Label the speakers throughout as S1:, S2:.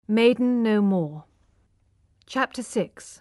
S1: Maiden No More. Chapter 6.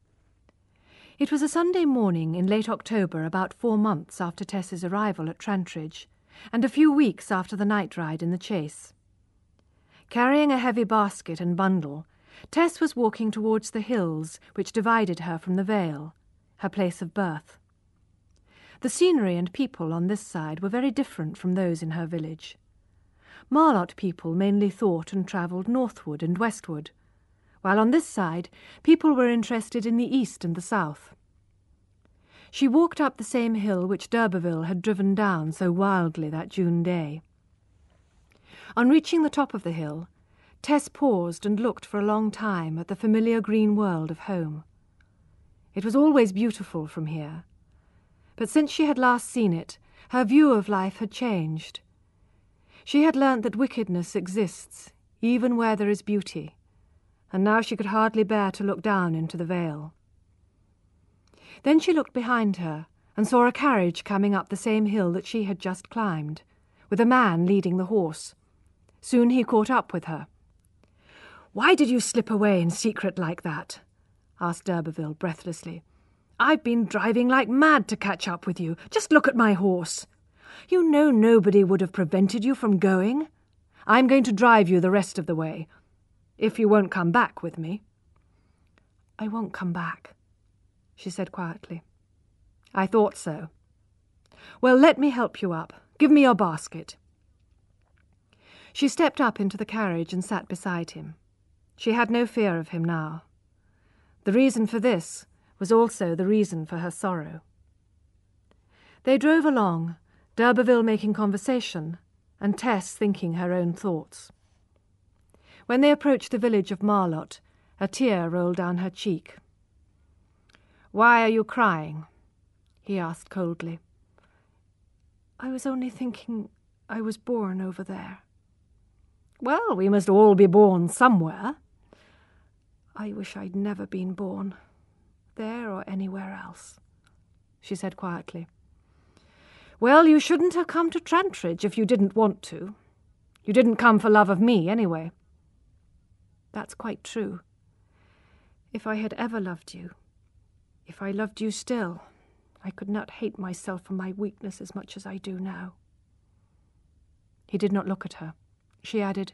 S1: It was a Sunday morning in late October, about 4 months after Tess's arrival at Trantridge, and a few weeks after the night ride in the chase. Carrying a heavy basket and bundle, Tess was walking towards the hills which divided her from the Vale, her place of birth. The scenery and people on this side were very different from those in her village. Marlott people mainly thought and travelled northward and westward, while on this side people were interested in the east and the south. She walked up the same hill which d'Urberville had driven down so wildly that June day. On reaching the top of the hill, Tess paused and looked for a long time at the familiar green world of home. It was always beautiful from here, but since she had last seen it, her view of life had changed. She had learnt that wickedness exists, even where there is beauty, and now she could hardly bear to look down into the vale. Then she looked behind her and saw a carriage coming up the same hill that she had just climbed, with a man leading the horse. Soon he caught up with her. "Why did you slip away in secret like that?" asked d'Urberville breathlessly. "I've been driving like mad to catch up with you. Just look at my horse. You know nobody would have prevented you from going. I'm going to drive you the rest of the way, if you won't come back with me." "I won't come back," she said quietly. "I thought so. Well, let me help you up. Give me your basket." She stepped up into the carriage and sat beside him. She had no fear of him now. The reason for this was also the reason for her sorrow. They drove along, d'Urberville making conversation, and Tess thinking her own thoughts. When they approached the village of Marlott, a tear rolled down her cheek. "Why are you crying?" he asked coldly. "I was only thinking I was born over there." "Well, we must all be born somewhere." "I wish I'd never been born, there or anywhere else," she said quietly. "Well, you shouldn't have come to Trantridge if you didn't want to. You didn't come for love of me, anyway." "That's quite true. If I had ever loved you, if I loved you still, I could not hate myself for my weakness as much as I do now." He did not look at her. She added,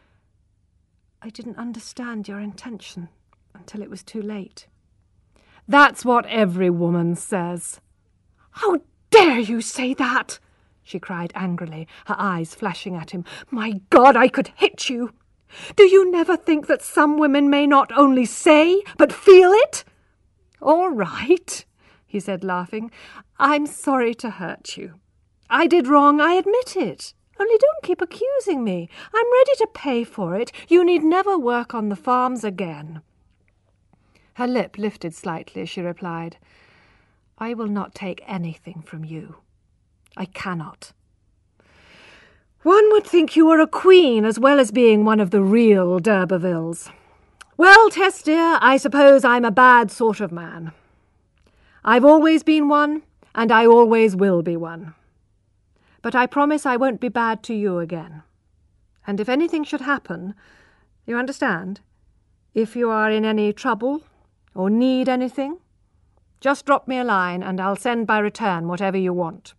S1: "I didn't understand your intention until it was too late." "That's what every woman says." "How dare you say that?" she cried angrily, her eyes flashing at him. "My God, I could hit you. Do you never think that some women may not only say, but feel it?" "All right," he said, laughing. "I'm sorry to hurt you. I did wrong, I admit it. Only don't keep accusing me. I'm ready to pay for it. You need never work on the farms again." Her lip lifted slightly as she replied, "I will not take anything from you. I cannot." "One would think you were a queen as well as being one of the real d'Urbervilles. Well, Tess dear, I suppose I'm a bad sort of man. I've always been one, and I always will be one. But I promise I won't be bad to you again. And if anything should happen, you understand, if you are in any trouble or need anything, just drop me a line and I'll send by return whatever you want."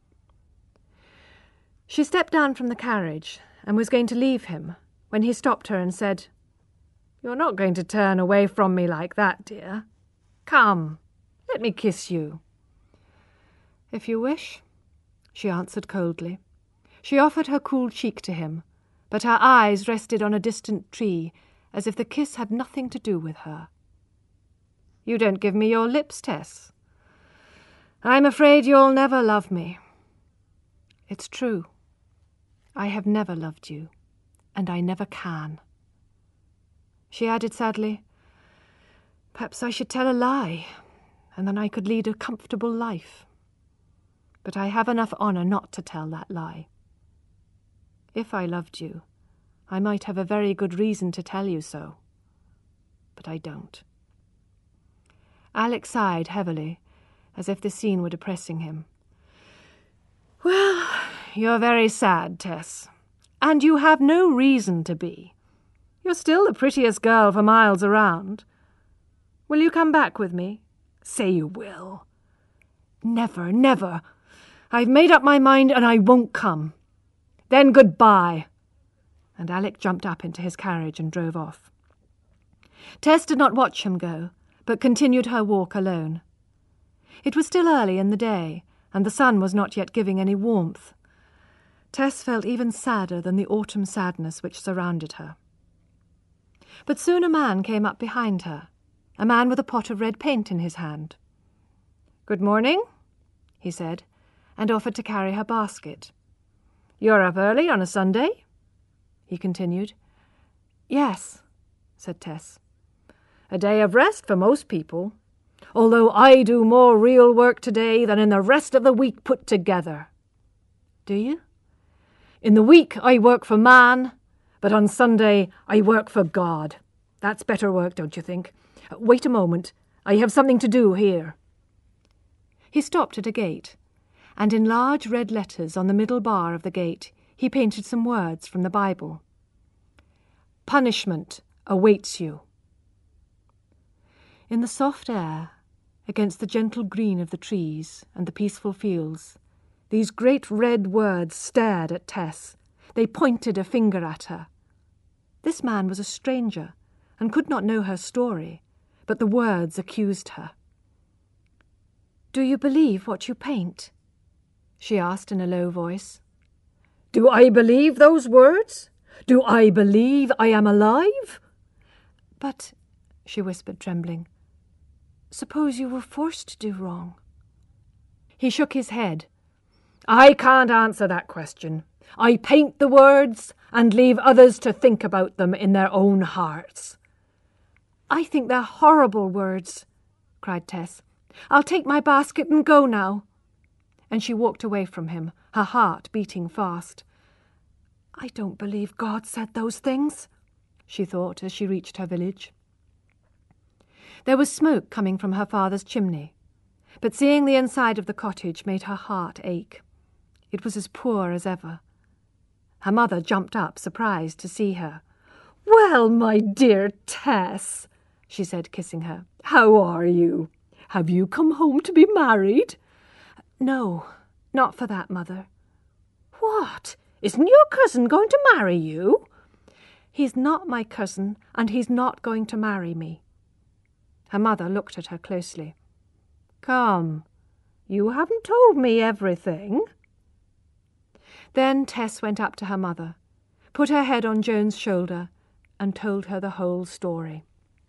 S1: She stepped down from the carriage and was going to leave him when he stopped her and said, "You're not going to turn away from me like that, dear. Come, let me kiss you." "If you wish," she answered coldly. She offered her cool cheek to him, but her eyes rested on a distant tree, as if the kiss had nothing to do with her. "You don't give me your lips, Tess. I'm afraid you'll never love me." "It's true. I have never loved you, and I never can." She added sadly, "Perhaps I should tell a lie, and then I could lead a comfortable life. But I have enough honour not to tell that lie. If I loved you, I might have a very good reason to tell you so. But I don't." Alex sighed heavily, as if the scene were depressing him. "Well, you're very sad, Tess, and you have no reason to be. You're still the prettiest girl for miles around. Will you come back with me? Say you will." "Never, never. I've made up my mind and I won't come." "Then goodbye." And Alec jumped up into his carriage and drove off. Tess did not watch him go, but continued her walk alone. It was still early in the day, and the sun was not yet giving any warmth. Tess felt even sadder than the autumn sadness which surrounded her. But soon a man came up behind her, a man with a pot of red paint in his hand. "Good morning," he said, and offered to carry her basket. "You're up early on a Sunday?" he continued. "Yes," said Tess. "A day of rest for most people, although I do more real work today than in the rest of the week put together." "Do you?" "In the week I work for man, but on Sunday I work for God. That's better work, don't you think? Wait a moment. I have something to do here." He stopped at a gate, and in large red letters on the middle bar of the gate he painted some words from the Bible. "Punishment awaits you." In the soft air, against the gentle green of the trees and the peaceful fields, these great red words stared at Tess. They pointed a finger at her. This man was a stranger, and could not know her story, but the words accused her. "Do you believe what you paint?" she asked in a low voice. "Do I believe those words? Do I believe I am alive?" "But," she whispered, trembling, "suppose you were forced to do wrong?" He shook his head. "I can't answer that question. I paint the words and leave others to think about them in their own hearts." "I think they're horrible words," cried Tess. "I'll take my basket and go now." And she walked away from him, her heart beating fast. "I don't believe God said those things," she thought as she reached her village. There was smoke coming from her father's chimney, but seeing the inside of the cottage made her heart ache. It was as poor as ever. Her mother jumped up, surprised to see her. "Well, my dear Tess," she said, kissing her, "how are you? Have you come home to be married?" "No, not for that, Mother." "What? Isn't your cousin going to marry you?" "He's not my cousin, and he's not going to marry me." Her mother looked at her closely. "Come, you haven't told me everything." Then Tess went up to her mother, put her head on Joan's shoulder, and told her the whole story.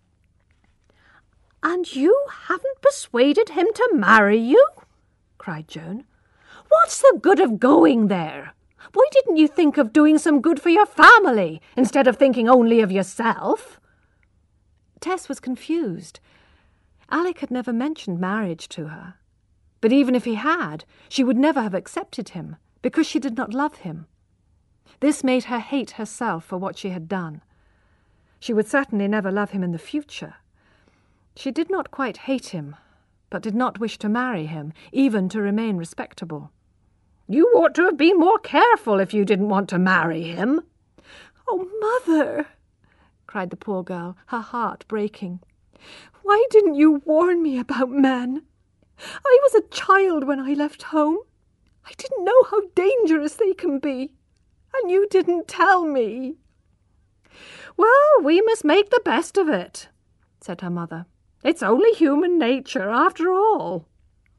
S1: "And you haven't persuaded him to marry you?" cried Joan. "What's the good of going there? Why didn't you think of doing some good for your family, instead of thinking only of yourself?" Tess was confused. Alec had never mentioned marriage to her. But even if he had, she would never have accepted him, because she did not love him. This made her hate herself for what she had done. She would certainly never love him in the future. She did not quite hate him, but did not wish to marry him, even to remain respectable. "You ought to have been more careful if you didn't want to marry him." "Oh, Mother," cried the poor girl, her heart breaking. "Why didn't you warn me about men? I was a child when I left home. I didn't know how dangerous they can be, and you didn't tell me." "Well, we must make the best of it," said her mother. "It's only human nature, after all."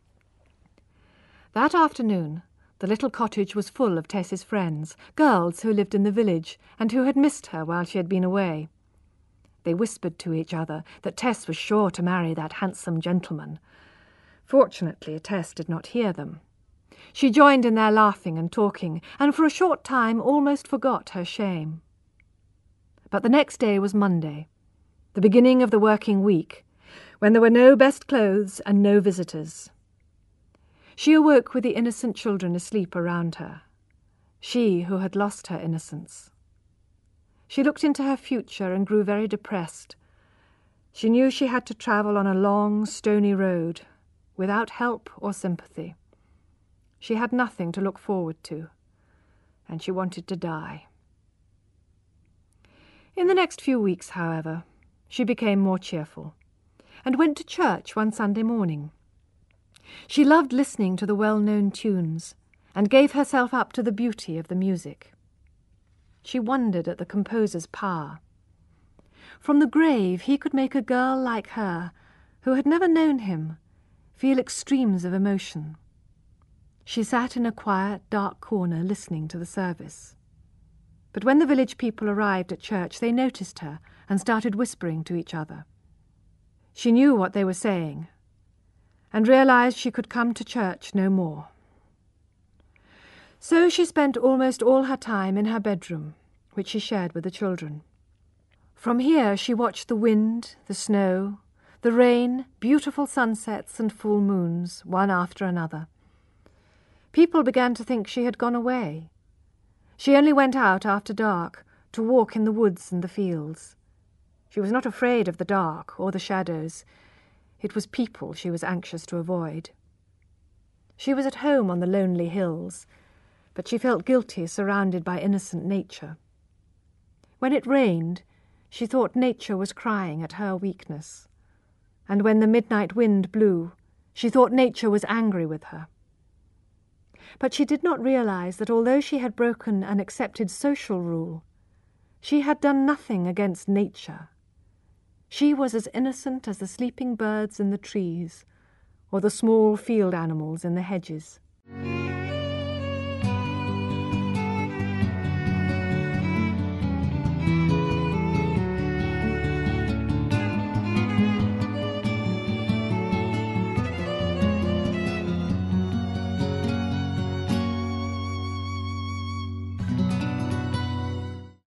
S1: That afternoon, the little cottage was full of Tess's friends, girls who lived in the village and who had missed her while she had been away. They whispered to each other that Tess was sure to marry that handsome gentleman. Fortunately, Tess did not hear them. She joined in their laughing and talking, and for a short time almost forgot her shame. But the next day was Monday, the beginning of the working week, when there were no best clothes and no visitors. She awoke with the innocent children asleep around her, she who had lost her innocence. She looked into her future and grew very depressed. She knew she had to travel on a long, stony road, without help or sympathy. She had nothing to look forward to, and she wanted to die. In the next few weeks, however, she became more cheerful, and went to church one Sunday morning. She loved listening to the well-known tunes, and gave herself up to the beauty of the music. She wondered at the composer's power. From the grave he could make a girl like her, who had never known him, feel extremes of emotion. She sat in a quiet, dark corner listening to the service. But when the village people arrived at church, they noticed her and started whispering to each other. She knew what they were saying, and realized she could come to church no more. So she spent almost all her time in her bedroom, which she shared with the children. From here she watched the wind, the snow, the rain, beautiful sunsets and full moons, one after another. People began to think she had gone away. She only went out after dark to walk in the woods and the fields. She was not afraid of the dark or the shadows. It was people she was anxious to avoid. She was at home on the lonely hills, but she felt guilty surrounded by innocent nature. When it rained, she thought nature was crying at her weakness, and when the midnight wind blew, she thought nature was angry with her. But she did not realize that although she had broken an accepted social rule, she had done nothing against nature. She was as innocent as the sleeping birds in the trees or the small field animals in the hedges.